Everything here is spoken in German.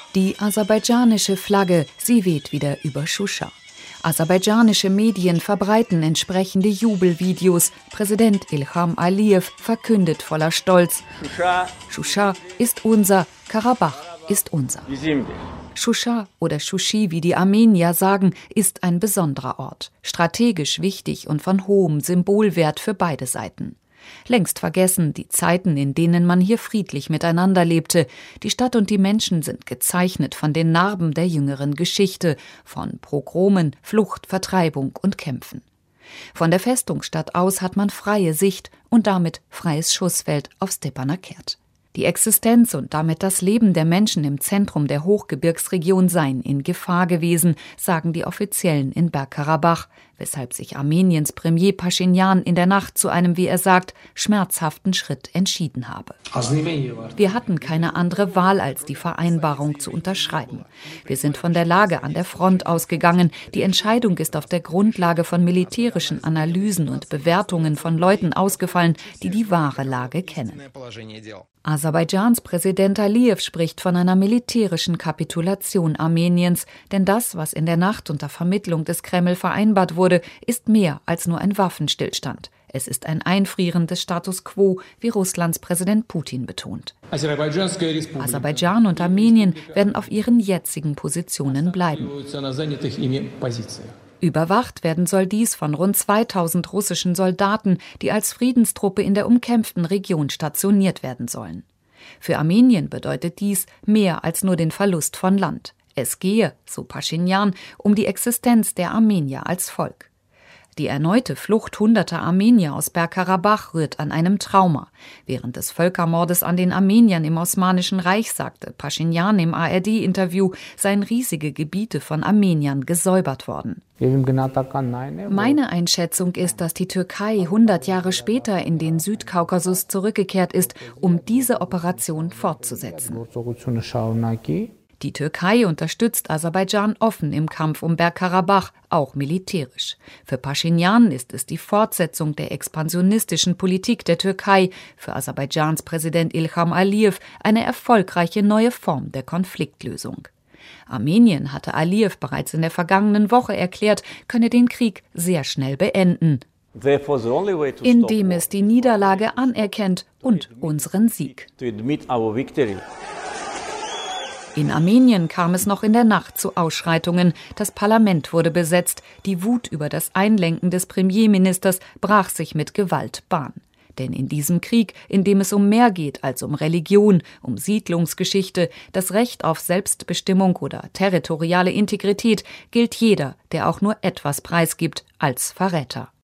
Die aserbaidschanische Flagge, sie weht wieder über Shusha. Aserbaidschanische Medien verbreiten entsprechende Jubelvideos. Präsident Ilham Aliyev verkündet voller Stolz: Shusha ist unser, Karabach ist unser. Shusha oder Shushi, wie die Armenier sagen, ist ein besonderer Ort, strategisch wichtig und von hohem Symbolwert für beide Seiten. Längst vergessen die Zeiten, in denen man hier friedlich miteinander lebte. Die Stadt und die Menschen sind gezeichnet von den Narben der jüngeren Geschichte, von Pogromen, Flucht, Vertreibung und Kämpfen. Von der Festungsstadt aus hat man freie Sicht und damit freies Schussfeld auf Stepanakert. Die Existenz und damit das Leben der Menschen im Zentrum der Hochgebirgsregion seien in Gefahr gewesen, sagen die Offiziellen in Bergkarabach, weshalb sich Armeniens Premier Paschinjan in der Nacht zu einem, wie er sagt, schmerzhaften Schritt entschieden habe. Wir hatten keine andere Wahl, als die Vereinbarung zu unterschreiben. Wir sind von der Lage an der Front ausgegangen. Die Entscheidung ist auf der Grundlage von militärischen Analysen und Bewertungen von Leuten ausgefallen, die die wahre Lage kennen. Aserbaidschans Präsident Aliyev spricht von einer militärischen Kapitulation Armeniens, denn das, was in der Nacht unter Vermittlung des Kreml vereinbart wurde, ist mehr als nur ein Waffenstillstand. Es ist ein Einfrieren des Status quo, wie Russlands Präsident Putin betont. Aserbaidschan und Armenien werden auf ihren jetzigen Positionen bleiben. Überwacht werden soll dies von rund 2000 russischen Soldaten, die als Friedenstruppe in der umkämpften Region stationiert werden sollen. Für Armenien bedeutet dies mehr als nur den Verlust von Land. Es gehe, so Paschinjan, um die Existenz der Armenier als Volk. Die erneute Flucht hunderter Armenier aus Bergkarabach rührt an einem Trauma. Während des Völkermordes an den Armeniern im Osmanischen Reich sagte Paschinjan im ARD-Interview, seien riesige Gebiete von Armeniern gesäubert worden. Meine Einschätzung ist, dass die Türkei 100 Jahre später in den Südkaukasus zurückgekehrt ist, um diese Operation fortzusetzen. Die Türkei unterstützt Aserbaidschan offen im Kampf um Bergkarabach, auch militärisch. Für Paschinjan ist es die Fortsetzung der expansionistischen Politik der Türkei, für Aserbaidschans Präsident Ilham Aliyev eine erfolgreiche neue Form der Konfliktlösung. Armenien hatte Aliyev bereits in der vergangenen Woche erklärt, könne den Krieg sehr schnell beenden, indem es die Niederlage anerkennt und unseren Sieg. In Armenien kam es noch in der Nacht zu Ausschreitungen. Das Parlament wurde besetzt. Die Wut über das Einlenken des Premierministers brach sich mit Gewalt Bahn. Denn in diesem Krieg, in dem es um mehr geht als um Religion, um Siedlungsgeschichte, das Recht auf Selbstbestimmung oder territoriale Integrität, gilt jeder, der auch nur etwas preisgibt, als Verräter.